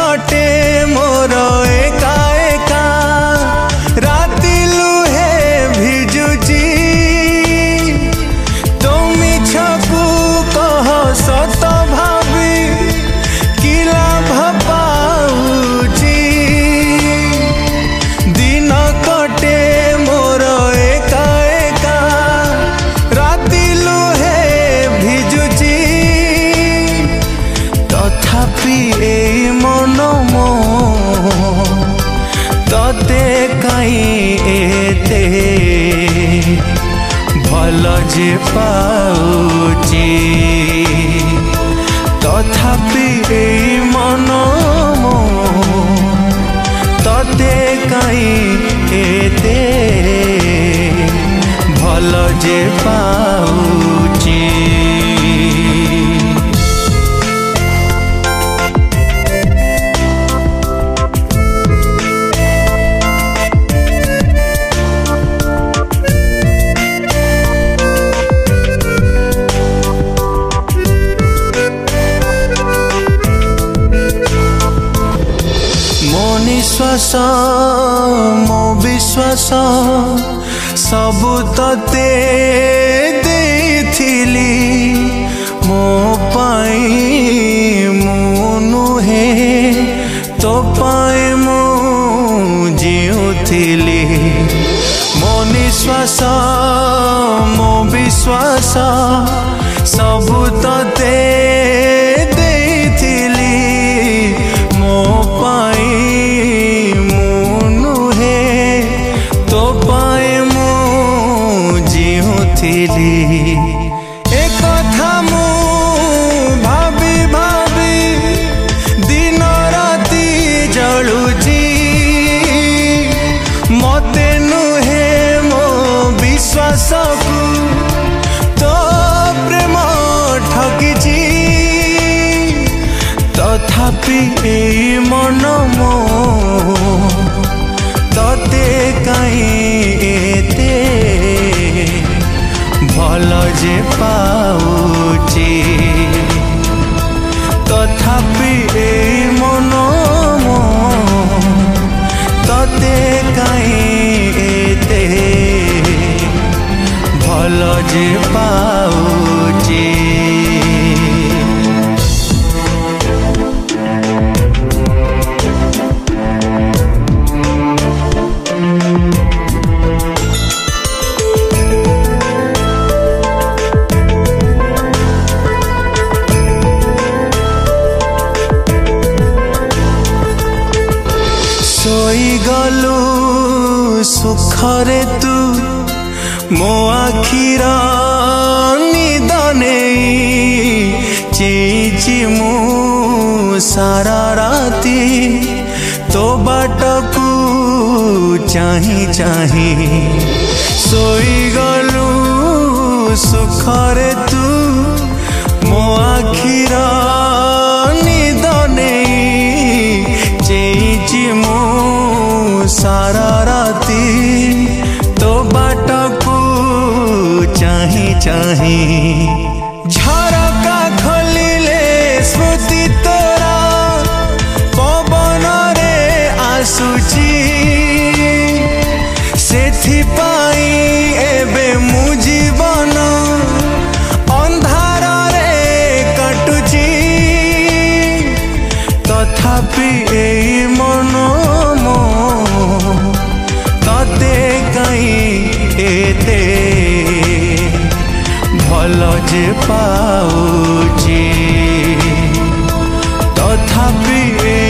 कटे मोर एका एका राति लुहे भिजुची तुमी छकु कह सत भावी कि लाभ पाउची दिन कटे मोर एका एका राति लुहे भिजुची तथापि ए मन मो तते काई एते भल जे पाउची तथापि ए मन मो तते काई एते भल जे पाउची। निश्वास मो विश्वास सबु तते देथिली मो पाई मु नुहे तो पाई मु जीउथिली मो निश्वास मो विश्वास सबु तते देथिली मो पाई एक कथा मु भाभी भाभी दिन राति जलुची मते नुहे मो विश्वास को तो प्रेम ठकिची तथापि ए मन मो तते काई एते भल जे पाउची तथापि ए मन मो तते काई एते भल जे पाउची। सोई गलु सुखरे तू मो आखिर निद नहीं चेची मु सारा राति तो बाट को चाही चाही सोई गलु सुखरे तू मो आखिर निद नहीं चेची मु सारा राति तो बाट को चाही चाही झरका खोलिले स्मृति तोरा पवन रे आसुची सेथिपाई एबे मु जीवन अंधार रे कटुची तथापि ए मन मो तते काई एते भल जे पाउची तथापि